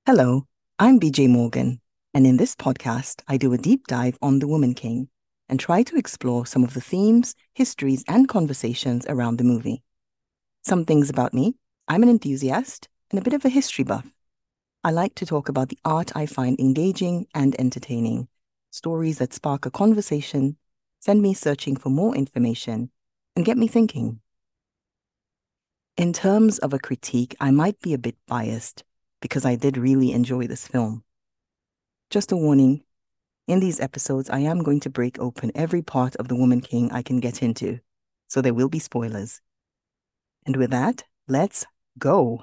Hello, I'm BJ Morgan, and in this podcast, I do a deep dive on The Woman King and try to explore some of the themes, histories, and conversations around the movie. Some things about me: I'm an enthusiast and a bit of a history buff. I like to talk about the art I find engaging and entertaining, stories that spark a conversation, send me searching for more information, and get me thinking. In terms of a critique, I might be a bit biased because I did really enjoy this film. Just a warning, in these episodes, I am going to break open every part of The Woman King I can get into, so there will be spoilers. And with that, let's go.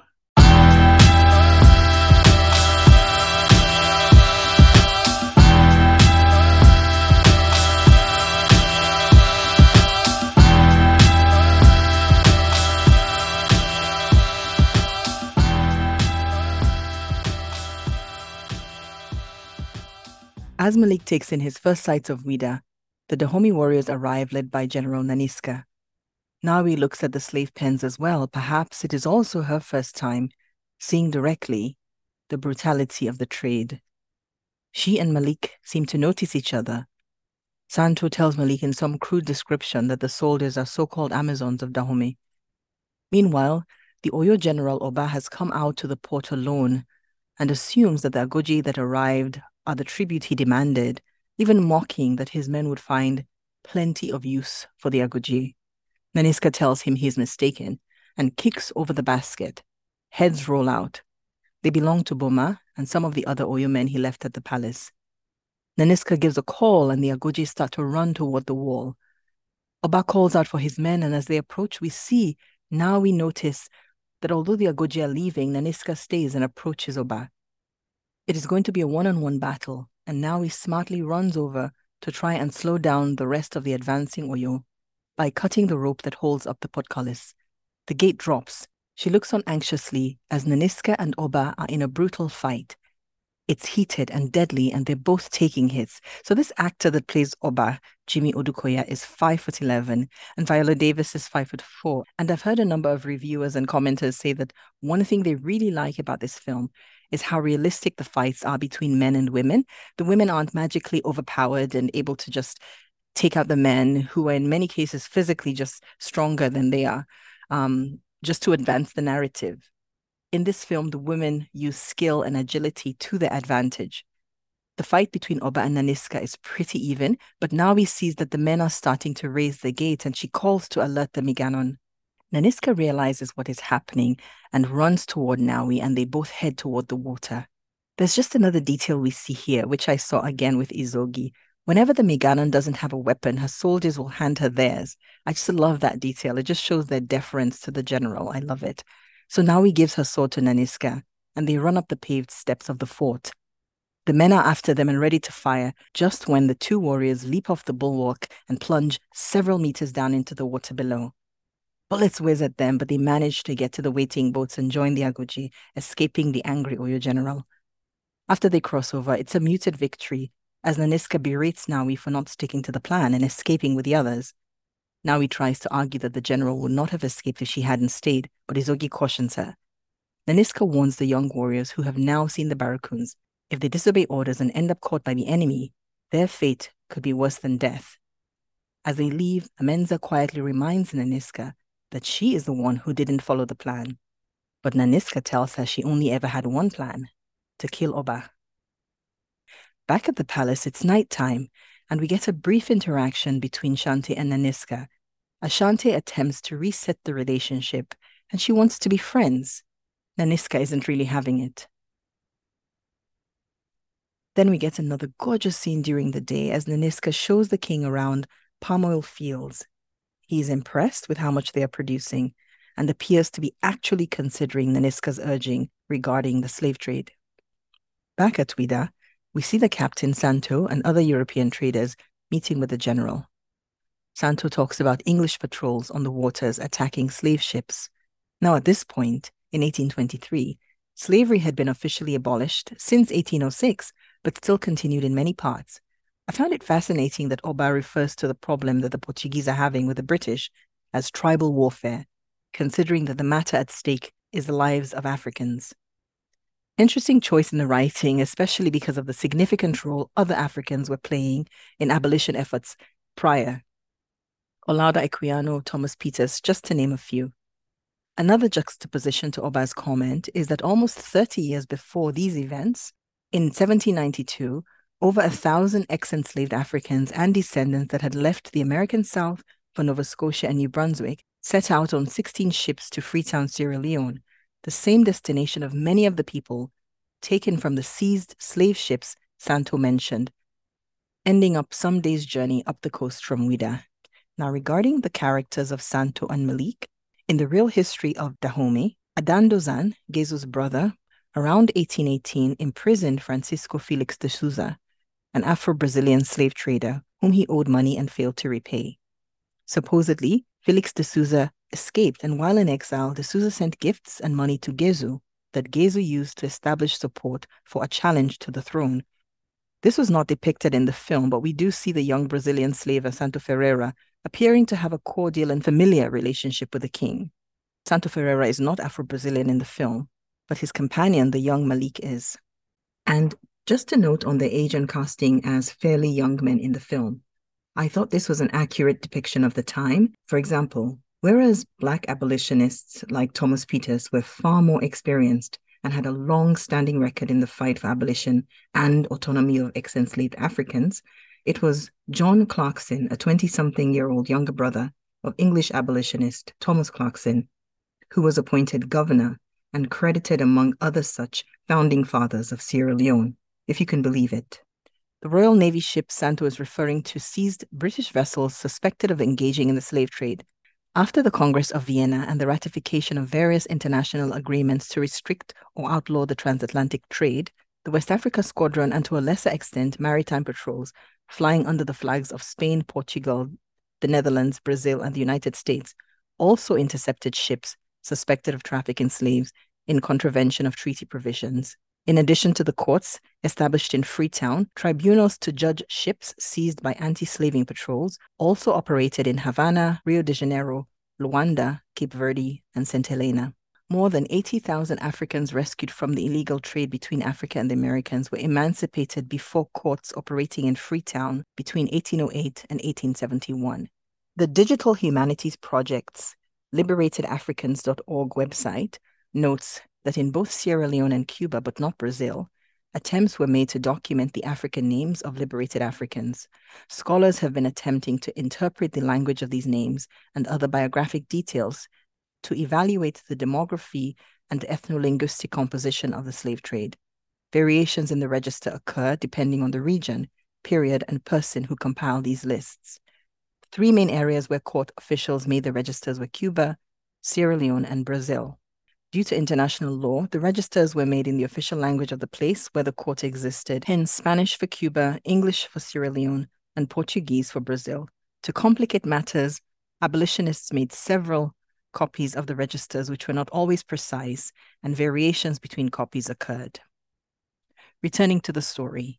As Malik takes in his first sight of Ouida, the Dahomey warriors arrive led by General Nanisca. Nawi looks at the slave pens as well. Perhaps it is also her first time seeing directly the brutality of the trade. She and Malik seem to notice each other. Santo tells Malik in some crude description that the soldiers are so-called Amazons of Dahomey. Meanwhile, the Oyo general Oba has come out to the port alone and assumes that the Agoji that arrived are the tribute he demanded, even mocking that his men would find plenty of use for the Agoji. Nanisca tells him he is mistaken and kicks over the basket. Heads roll out. They belong to Boma and some of the other Oyo men he left at the palace. Nanisca gives a call and the Agoji start to run toward the wall. Oba calls out for his men, and as they approach, we notice that although the Agoji are leaving, Nanisca stays and approaches Oba. It is going to be a one-on-one battle, and now he smartly runs over to try and slow down the rest of the advancing Oyo by cutting the rope that holds up the portcullis. The gate drops. She looks on anxiously as Nanisca and Oba are in a brutal fight. It's heated and deadly, and they're both taking hits. So this actor that plays Oba, Jimmy Odukoya, is 5'11", and Viola Davis is 5'4". And I've heard a number of reviewers and commenters say that one thing they really like about this film is how realistic the fights are between men and women. The women aren't magically overpowered and able to just take out the men, who are in many cases physically just stronger than they are, just to advance the narrative. In this film, the women use skill and agility to their advantage. The fight between Oba and Nanisca is pretty even, but Nawi sees that the men are starting to raise the gate, and she calls to alert the Miganon. Nanisca realizes what is happening and runs toward Nawi, and they both head toward the water. There's just another detail we see here, which I saw again with Izogi. Whenever the Miganon doesn't have a weapon, her soldiers will hand her theirs. I just love that detail. It just shows their deference to the general. I love it. So Nawi gives her sword to Nanisca, and they run up the paved steps of the fort. The men are after them and ready to fire, just when the two warriors leap off the bulwark and plunge several meters down into the water below. Bullets whiz at them, but they manage to get to the waiting boats and join the Agoji, escaping the angry Oyo general. After they cross over, it's a muted victory, as Nanisca berates Nawi for not sticking to the plan and escaping with the others. Nawi tries to argue that the general would not have escaped if she hadn't stayed, but Izogi cautions her. Nanisca warns the young warriors, who have now seen the Barracoons, if they disobey orders and end up caught by the enemy, their fate could be worse than death. As they leave, Amenza quietly reminds Nanisca that she is the one who didn't follow the plan. But Nanisca tells her she only ever had one plan: to kill Oba. Back at the palace, it's nighttime, and we get a brief interaction between Shante and Nanisca. Ashante attempts to reset the relationship, and she wants to be friends. Nanisca isn't really having it. Then we get another gorgeous scene during the day as Nanisca shows the king around palm oil fields. He's impressed with how much they are producing and appears to be actually considering Nanisca's urging regarding the slave trade. Back at Ouida, we see the captain Santo and other European traders meeting with the general. Santo talks about English patrols on the waters attacking slave ships. Now, at this point, in 1823, slavery had been officially abolished since 1806, but still continued in many parts. I found it fascinating that Oba refers to the problem that the Portuguese are having with the British as tribal warfare, considering that the matter at stake is the lives of Africans. Interesting choice in the writing, especially because of the significant role other Africans were playing in abolition efforts prior. Olaudah Equiano, Thomas Peters, just to name a few. Another juxtaposition to Oba's comment is that almost 30 years before these events, in 1792, over 1,000 ex-enslaved Africans and descendants that had left the American South for Nova Scotia and New Brunswick set out on 16 ships to Freetown, Sierra Leone, the same destination of many of the people taken from the seized slave ships Santo mentioned, ending up some days' journey up the coast from Ouidah. Now, regarding the characters of Santo and Malik, in the real history of Dahomey, Adan Dozan, Gezo's brother, around 1818 imprisoned Francisco Felix de Souza, an Afro-Brazilian slave trader whom he owed money and failed to repay. Supposedly, Felix de Souza escaped, and while in exile, de Souza sent gifts and money to Gezo that Gezo used to establish support for a challenge to the throne. This was not depicted in the film, but we do see the young Brazilian slave Santo Ferreira appearing to have a cordial and familiar relationship with the king. Santo Ferreira is not Afro-Brazilian in the film, but his companion, the young Malik, is. And just a note on the age and casting as fairly young men in the film. I thought this was an accurate depiction of the time. For example, whereas Black abolitionists like Thomas Peters were far more experienced and had a long-standing record in the fight for abolition and autonomy of ex-enslaved Africans, it was John Clarkson, a 20-something-year-old younger brother of English abolitionist Thomas Clarkson, who was appointed governor and credited among other such founding fathers of Sierra Leone, if you can believe it. The Royal Navy ship Santo is referring to seized British vessels suspected of engaging in the slave trade. After the Congress of Vienna and the ratification of various international agreements to restrict or outlaw the transatlantic trade, the West Africa Squadron, and to a lesser extent, maritime patrols flying under the flags of Spain, Portugal, the Netherlands, Brazil, and the United States, also intercepted ships suspected of trafficking slaves in contravention of treaty provisions. In addition to the courts established in Freetown, tribunals to judge ships seized by anti-slaving patrols also operated in Havana, Rio de Janeiro, Luanda, Cape Verde, and St. Helena. More than 80,000 Africans rescued from the illegal trade between Africa and the Americans were emancipated before courts operating in Freetown between 1808 and 1871. The Digital Humanities Project's LiberatedAfricans.org website notes that in both Sierra Leone and Cuba, but not Brazil, attempts were made to document the African names of liberated Africans. Scholars have been attempting to interpret the language of these names and other biographic details to evaluate the demography and ethno-linguistic composition of the slave trade. Variations in the register occur depending on the region, period, and person who compile these lists. Three main areas where court officials made the registers were Cuba, Sierra Leone, and Brazil. Due to international law, the registers were made in the official language of the place where the court existed, hence Spanish for Cuba, English for Sierra Leone, and Portuguese for Brazil. To complicate matters, abolitionists made several copies of the registers which were not always precise, and variations between copies occurred. Returning to the story,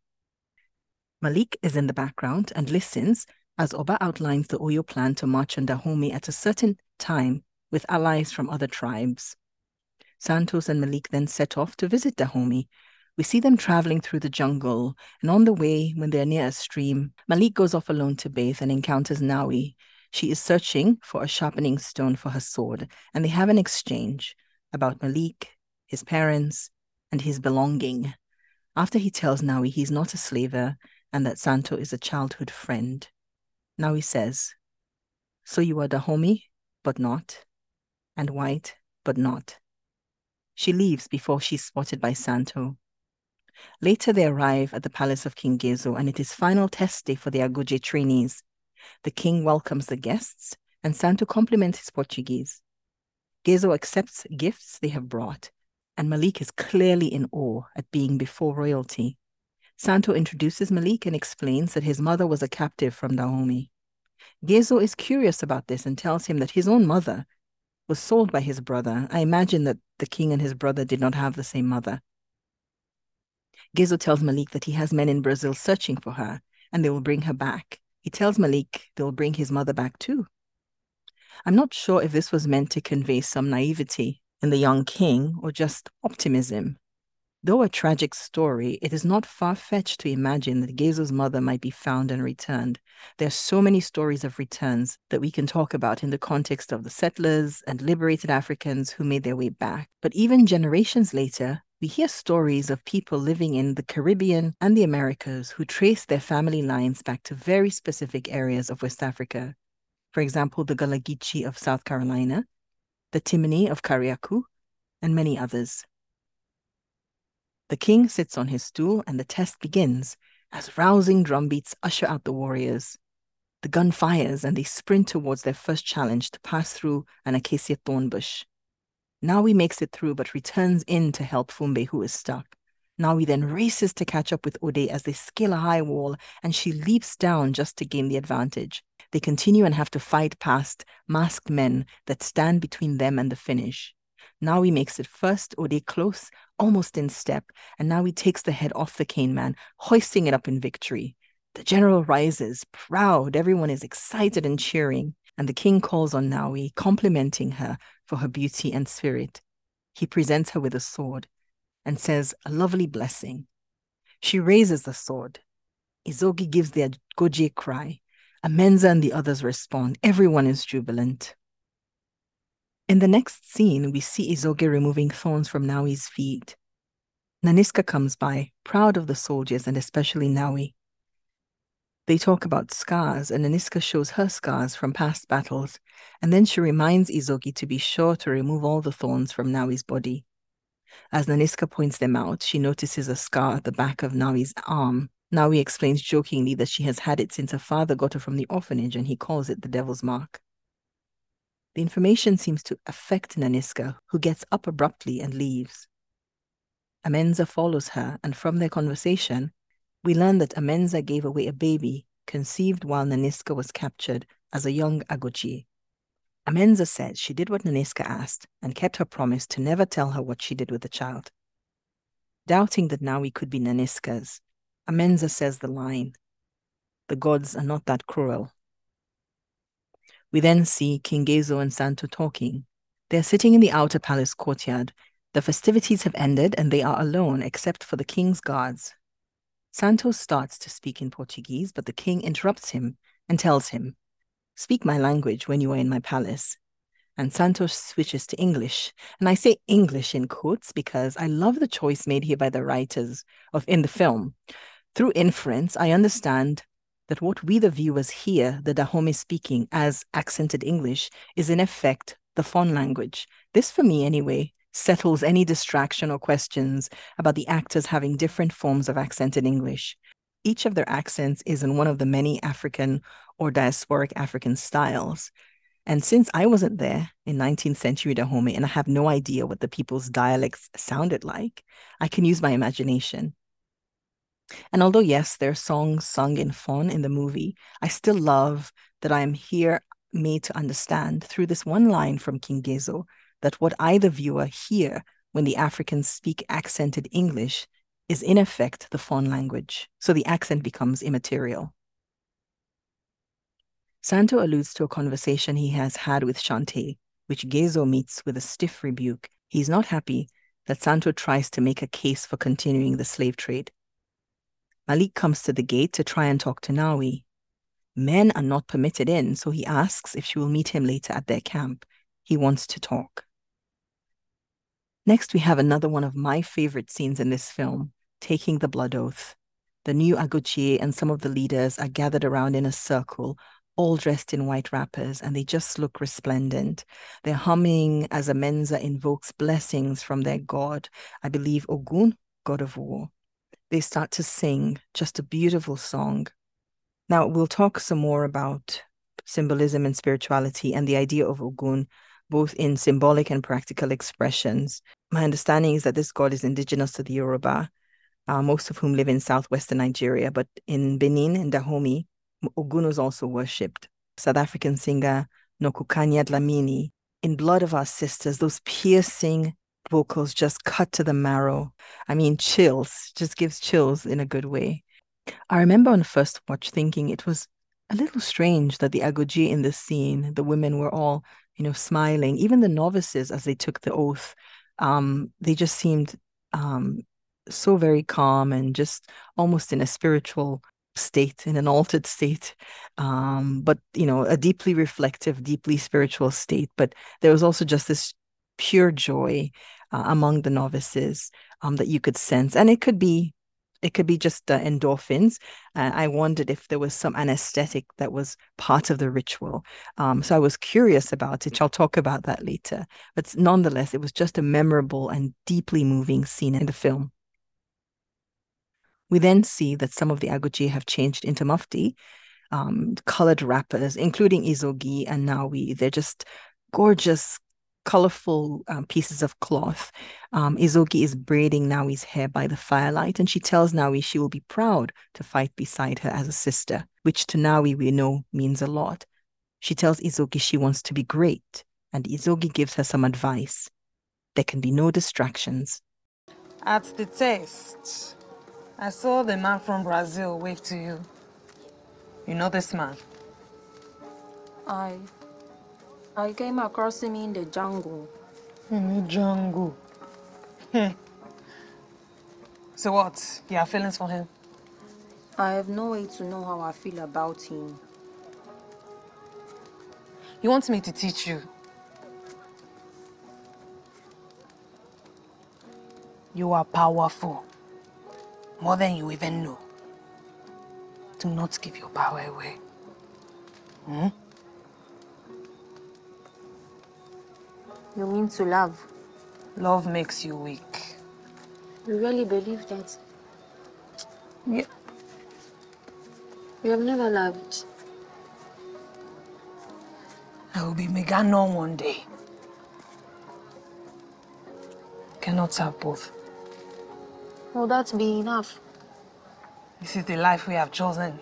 Malik is in the background and listens as Oba outlines the Oyo plan to march on Dahomey at a certain time with allies from other tribes. Santos and Malik then set off to visit Dahomey. We see them traveling through the jungle, and on the way, when they're near a stream, Malik goes off alone to bathe and encounters Nawi. She is searching for a sharpening stone for her sword, and they have an exchange about Malik, his parents, and his belonging. After he tells Nawi he's not a slaver and that Santo is a childhood friend, Nawi says, "So you are Dahomey, but not, and white, but not." She leaves before she's spotted by Santo. Later, they arrive at the palace of King Gezo, and it is final test day for the Aguje trainees. The king welcomes the guests, and Santo compliments his Portuguese. Gezo accepts gifts they have brought, and Malik is clearly in awe at being before royalty. Santo introduces Malik and explains that his mother was a captive from Dahomey. Gezo is curious about this and tells him that his own mother was sold by his brother. I imagine that the king and his brother did not have the same mother. Gezo tells Malik that he has men in Brazil searching for her, and they will bring her back. He tells Malik they'll bring his mother back too. I'm not sure if this was meant to convey some naivety in the young king or just optimism. Though a tragic story, it is not far-fetched to imagine that Gezo's mother might be found and returned. There are so many stories of returns that we can talk about in the context of the settlers and liberated Africans who made their way back. But even generations later, we hear stories of people living in the Caribbean and the Americas who trace their family lines back to very specific areas of West Africa. For example, the Gullah Geechee of South Carolina, the Timini of Kariakou, and many others. The king sits on his stool and the test begins as rousing drumbeats usher out the warriors. The gun fires and they sprint towards their first challenge to pass through an acacia thorn bush. Nawi makes it through but returns in to help Fumbe, who is stuck. Nawi then races to catch up with Ode as they scale a high wall and she leaps down just to gain the advantage. They continue and have to fight past masked men that stand between them and the finish. Nawi makes it first, Ode close, almost in step, and Nawi takes the head off the cane man, hoisting it up in victory. The general rises, proud, everyone is excited and cheering, and the king calls on Nawi, complimenting her for her beauty and spirit. He presents her with a sword and says a lovely blessing. She raises the sword. Izogi gives the Agoje cry. Amenza and the others respond. Everyone is jubilant. In the next scene, we see Izoge removing thorns from Nawi's feet. Naniska comes by, proud of the soldiers and especially Nawi. They talk about scars, and Naniska shows her scars from past battles, and then she reminds Izogi to be sure to remove all the thorns from Nawi's body. As Naniska points them out, she notices a scar at the back of Nawi's arm. Nawi explains jokingly that she has had it since her father got her from the orphanage, and he calls it the devil's mark. The information seems to affect Naniska, who gets up abruptly and leaves. Amenza follows her, and from their conversation, we learn that Amenza gave away a baby conceived while Naniska was captured as a young Agoji. Amenza said she did what Naniska asked and kept her promise to never tell her what she did with the child. Doubting that Nawi could be Naniska's, Amenza says the line, "The gods are not that cruel." We then see King Gezo and Santo talking. They're sitting in the outer palace courtyard. The festivities have ended and they are alone except for the king's guards. Santos starts to speak in Portuguese, but the king interrupts him and tells him, "Speak my language when you are in my palace." And Santos switches to English. And I say English in quotes because I love the choice made here by the writers in the film. Through inference, I understand that what we, the viewers, hear the Dahomey speaking as accented English is in effect the Fon language. This, for me anyway, settles any distraction or questions about the actors having different forms of accented English. Each of their accents is in one of the many African or diasporic African styles. And since I wasn't there in 19th century Dahomey and I have no idea what the people's dialects sounded like, I can use my imagination. And although, yes, there are songs sung in Fon in the movie, I still love that I am here made to understand through this one line from King Gezo that what I, the viewer, hear when the Africans speak accented English is in effect the Fon language. So the accent becomes immaterial. Santo alludes to a conversation he has had with Shantae, which Gezo meets with a stiff rebuke. He's not happy that Santo tries to make a case for continuing the slave trade. Malik comes to the gate to try and talk to Nawi. Men are not permitted in, so he asks if she will meet him later at their camp. He wants to talk. Next, we have another one of my favorite scenes in this film, taking the blood oath. The new Agochie and some of the leaders are gathered around in a circle, all dressed in white wrappers, and they just look resplendent. They're humming as Amenza invokes blessings from their god, I believe Ogun, god of war. They start to sing, just a beautiful song. Now, we'll talk some more about symbolism and spirituality and the idea of Ogun, both in symbolic and practical expressions. My understanding is that this god is indigenous to the Yoruba, most of whom live in southwestern Nigeria, but in Benin and Dahomey, Ogun was also worshipped. South African singer Nokukanya Dlamini, "In Blood of Our Sisters," those piercing vocals just cut to the marrow. I mean, chills, just gives chills in a good way. I remember on first watch thinking it was a little strange that the Agoji in this scene, the women were all, smiling. Even the novices, as they took the oath, they just seemed so very calm and just almost in a spiritual state, in an altered state. But, a deeply reflective, deeply spiritual state. But there was also just this pure joy among the novices that you could sense. And it could be just endorphins. I wondered if there was some anesthetic that was part of the ritual. So I was curious about it. I'll talk about that later. But nonetheless, it was just a memorable and deeply moving scene in the film. We then see that some of the Aguji have changed into mufti, colored wrappers, including Izogi and Nawi. They're just gorgeous, colorful pieces of cloth. Izogi is braiding Nawi's hair by the firelight, and she tells Nawi she will be proud to fight beside her as a sister, which to Nawi we know means a lot. She tells Izogi she wants to be great, and Izogi gives her some advice. There can be no distractions. At the test, I saw the man from Brazil wave to you. You know this man? I came across him in the jungle. In the jungle. So what? You have feelings for him? I have no way to know how I feel about him. He wants me to teach you. You are powerful. More than you even know. Do not give your power away. You mean to love? Love makes you weak. You really believe that? Yeah. You have never loved. I will be Megano one day. Cannot have both. Will that be enough? This is the life we have chosen.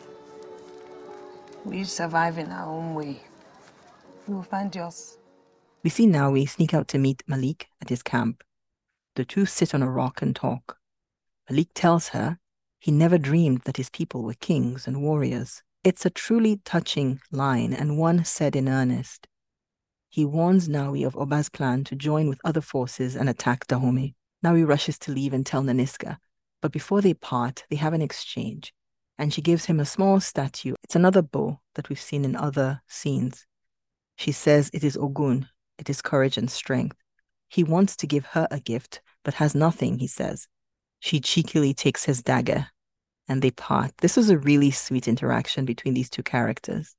We each survive in our own way. You will find yours. We see Nawi sneak out to meet Malik at his camp. The two sit on a rock and talk. Malik tells her he never dreamed that his people were kings and warriors. It's a truly touching line and one said in earnest. He warns Nawi of Oba's plan to join with other forces and attack Dahomey. Nawi rushes to leave and tell Naniska, but before they part, they have an exchange, and she gives him a small statue. It's another bow that we've seen in other scenes. She says it is Ogun, it is courage and strength. He wants to give her a gift, but has nothing, he says. She cheekily takes his dagger, and they part. This was a really sweet interaction between these two characters.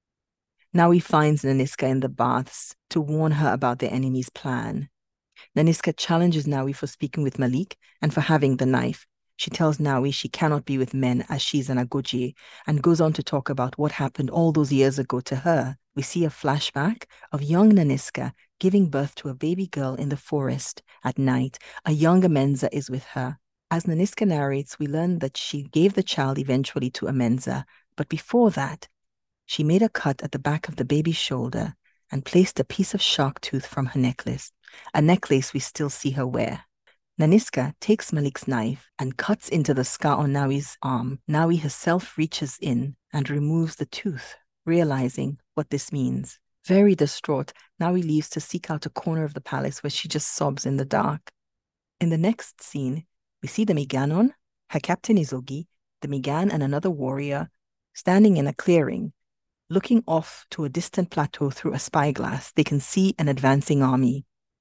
Nawi finds Naniska in the baths to warn her about their enemy's plan. Naniska challenges Nawi for speaking with Malik and for having the knife. She tells Nawi she cannot be with men as she's an Agoji and goes on to talk about what happened all those years ago to her. We see a flashback of young Naniska giving birth to a baby girl in the forest at night. A young Amenza is with her. As Naniska narrates, we learn that she gave the child eventually to Amenza, but before that, she made a cut at the back of the baby's shoulder and placed a piece of shark tooth from her necklace, a necklace we still see her wear. Naniska takes Malik's knife and cuts into the scar on Nawi's arm. Nawi herself reaches in and removes the tooth, realizing what this means. Very distraught, Nawi leaves to seek out a corner of the palace where she just sobs in the dark. In the next scene, we see the Miganon, her captain Izogi, the Migan and another warrior standing in a clearing. Looking off to a distant plateau through a spyglass, they can see an advancing army.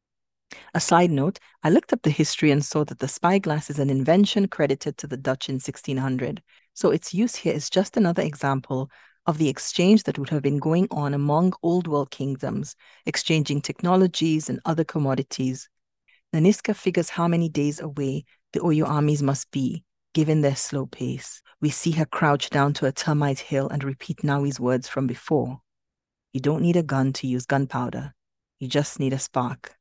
A side note, I looked up the history and saw that the spyglass is an invention credited to the Dutch in 1600. So its use here is just another example of the exchange that would have been going on among old world kingdoms, exchanging technologies and other commodities. Naniska figures how many days away the Oyo armies must be, given their slow pace. We see her crouch down to a termite hill and repeat Nawi's words from before. You don't need a gun to use gunpowder. You just need a spark.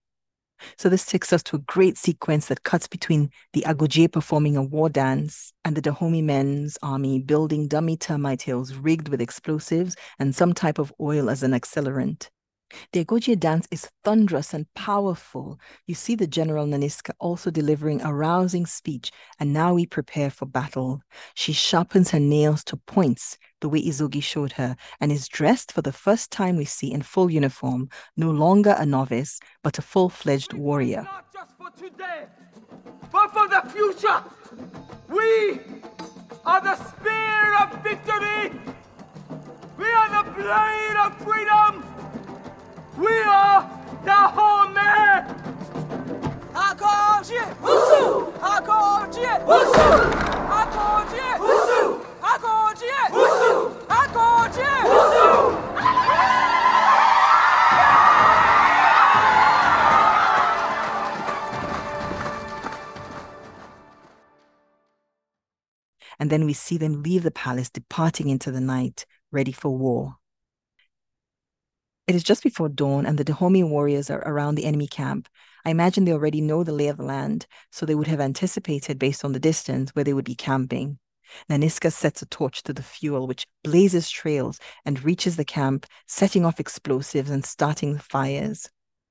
So this takes us to a great sequence that cuts between the Agoje performing a war dance and the Dahomey men's army building dummy termite hills rigged with explosives and some type of oil as an accelerant. The Agoje dance is thunderous and powerful. You see the General Naniska also delivering a rousing speech, and now we prepare for battle. She sharpens her nails to points, the way Izogi showed her, and is dressed for the first time we see in full uniform, no longer a novice, but a full-fledged warrior. Not just for today, but for the future. We are the spear of victory. We are the blade of freedom. We are the Home. And then we see them leave the palace, departing into the night, ready for war. It is just before dawn, and the Dahomey warriors are around the enemy camp. I imagine they already know the lay of the land, so they would have anticipated, based on the distance, where they would be camping. Nanisca sets a torch to the fuel, which blazes trails and reaches the camp, setting off explosives and starting fires.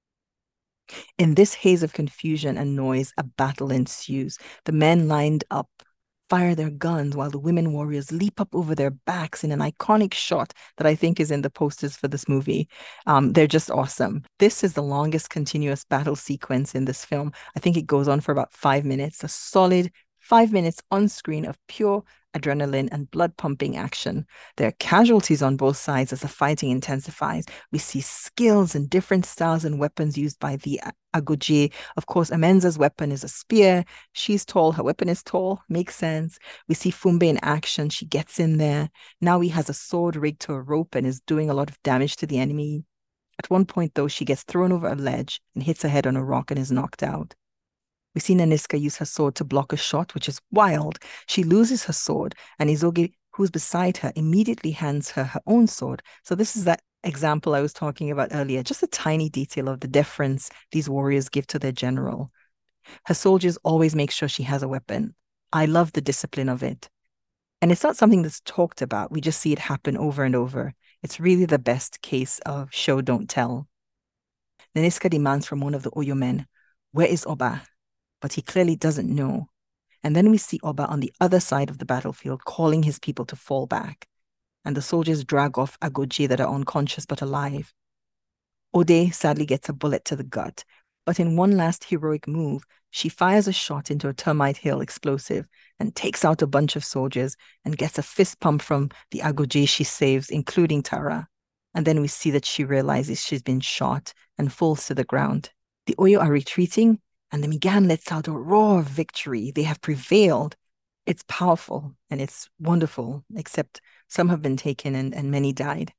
In this haze of confusion and noise, a battle ensues. The men lined up fire their guns while the women warriors leap up over their backs in an iconic shot that I think is in the posters for this movie. They're just awesome. This is the longest continuous battle sequence in this film. I think it goes on for about 5 minutes, a solid 5 minutes on screen of pure adrenaline and blood pumping action. There are casualties on both sides as the fighting intensifies. We see skills and different styles and weapons used by the Agojie. Of course, Amenza's weapon is a spear. She's tall, her weapon is tall. Makes sense. We see Fumbe in action. She gets in there. Now he has a sword rigged to a rope and is doing a lot of damage to the enemy. At one point, though, she gets thrown over a ledge and hits her head on a rock and is knocked out. We see Nanisca use her sword to block a shot, which is wild. She loses her sword, and Izogi, who's beside her, immediately hands her her own sword. So this is that example I was talking about earlier, just a tiny detail of the deference these warriors give to their general. Her soldiers always make sure she has a weapon. I love the discipline of it. And it's not something that's talked about. We just see it happen over and over. It's really the best case of show, don't tell. Nanisca demands from one of the Oyo men, "Where is Oba?" But he clearly doesn't know. And then we see Oba on the other side of the battlefield calling his people to fall back. And the soldiers drag off Agojie that are unconscious but alive. Ode sadly gets a bullet to the gut, but in one last heroic move, she fires a shot into a termite hill explosive and takes out a bunch of soldiers and gets a fist pump from the Agojie she saves, including Tara. And then we see that she realizes she's been shot and falls to the ground. The Oyo are retreating, and the Migan lets out a roar of victory. They have prevailed. It's powerful and it's wonderful, except some have been taken and many died.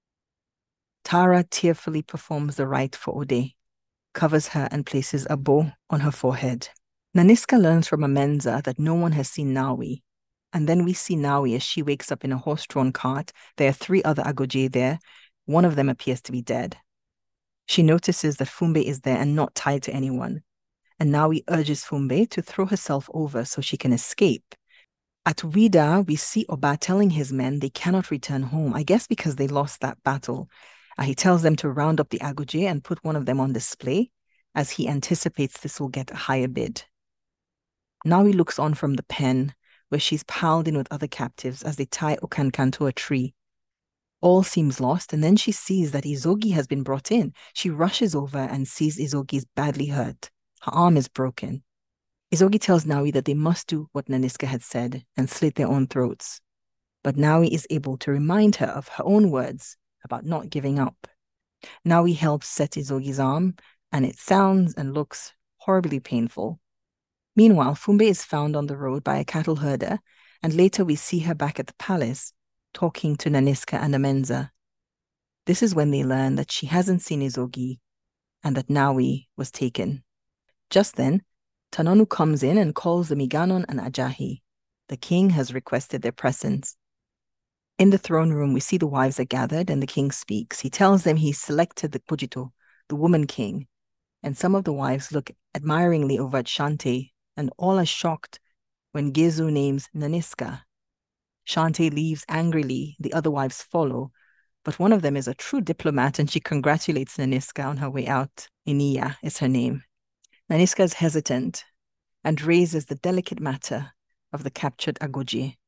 Tara tearfully performs the rite for Ode, covers her and places a bow on her forehead. Nanisca learns from Amenza that no one has seen Nawi. And then we see Nawi as she wakes up in a horse-drawn cart. There are 3 other Agojie there. One of them appears to be dead. She notices that Fumbe is there and not tied to anyone. And Nawi urges Fumbe to throw herself over so she can escape. At Ouida, we see Oba telling his men they cannot return home, I guess because they lost that battle. He tells them to round up the Agojie and put one of them on display, as he anticipates this will get a higher bid. Nawi looks on from the pen, where she's piled in with other captives as they tie Okankan to a tree. All seems lost, and then she sees that Izogi has been brought in. She rushes over and sees Izogi's badly hurt. Her arm is broken. Izogi tells Nawi that they must do what Nanisca had said and slit their own throats. But Nawi is able to remind her of her own words about not giving up. Nawi helps set Izogi's arm, and it sounds and looks horribly painful. Meanwhile, Fumbe is found on the road by a cattle herder, and later we see her back at the palace, talking to Nanisca and Amenza. This is when they learn that she hasn't seen Izogi and that Nawi was taken. Just then, Tanonu comes in and calls the Miganon and Ajahi. The king has requested their presence. In the throne room, we see the wives are gathered and the king speaks. He tells them he selected the Kujito, the woman king, and some of the wives look admiringly over at Shante, and all are shocked when Gezu names Nanisca. Shante leaves angrily, the other wives follow, but one of them is a true diplomat and she congratulates Nanisca on her way out. Iniya is her name. Nanisca is hesitant and raises the delicate matter of the captured Agojie.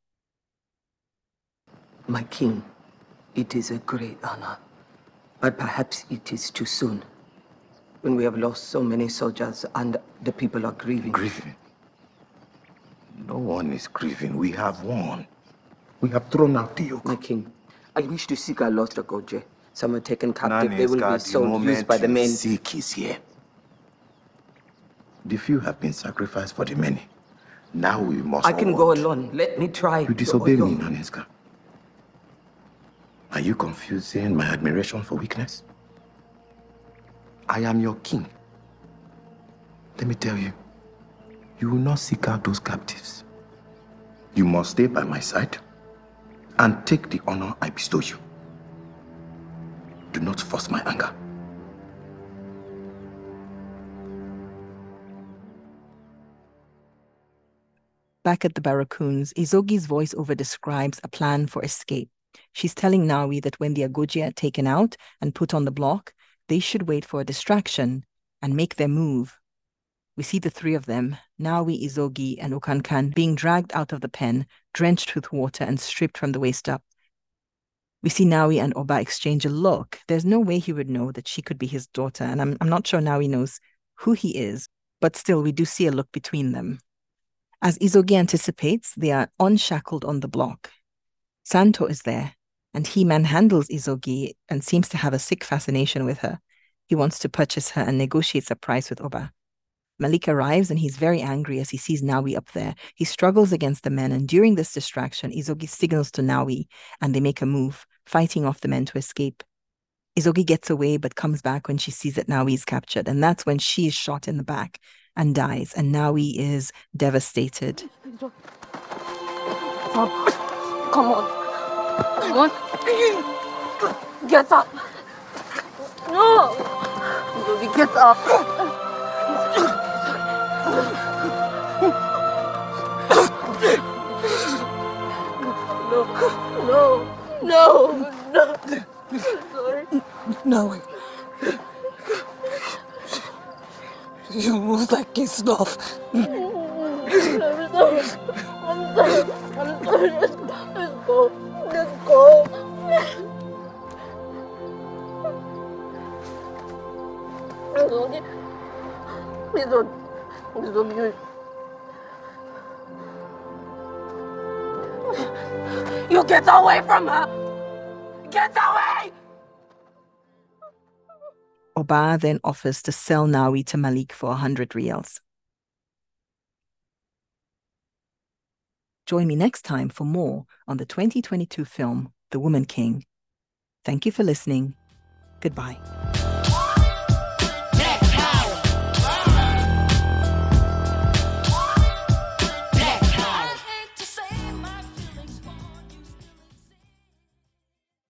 My king, it is a great honor, but perhaps it is too soon. when we have lost so many soldiers and the people are grieving? Grieving? No one is grieving. We have won. We have thrown out the yoke. My king, I wish to seek our lost Ragoje. Some are taken captive. They will be sold, used by the men. Seek is here. The few have been sacrificed for the many. Now we must. I can go alone. Let me try. You disobey me, Naneska. Are you confusing my admiration for weakness? I am your king. Let me tell you, you will not seek out those captives. You must stay by my side and take the honor I bestow you. Do not force my anger. Back at the Barracoons, Izogi's voiceover describes a plan for escape. She's telling Nawi that when the Agoji are taken out and put on the block, they should wait for a distraction and make their move. We see the three of them, Nawi, Izogi, and Okankan, being dragged out of the pen, drenched with water and stripped from the waist up. We see Nawi and Oba exchange a look. There's no way he would know that she could be his daughter, and I'm not sure Nawi knows who he is, but still we do see a look between them. As Izogi anticipates, they are unshackled on the block. Santo is there, and he manhandles Izogi and seems to have a sick fascination with her. He wants to purchase her and negotiates a price with Oba. Malik arrives and he's very angry as he sees Nawi up there. He struggles against the men, and during this distraction, Izogi signals to Nawi and they make a move, fighting off the men to escape. Izogi gets away but comes back when she sees that Nawi is captured, and that's when she is shot in the back and dies, and Nawi is devastated. Come on. Come on. Get up. No. Izogi, get up. No. Sorry. No. You move like it's love. I'm sorry. Let's go. Please don't. You get away from her! Get away! Oba then offers to sell Nawi to Malik for 100 rials. Join me next time for more on the 2022 film, The Woman King. Thank you for listening. Goodbye.